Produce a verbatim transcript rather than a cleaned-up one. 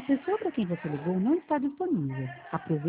pessoa para quem você ligou não está disponível. Aproveite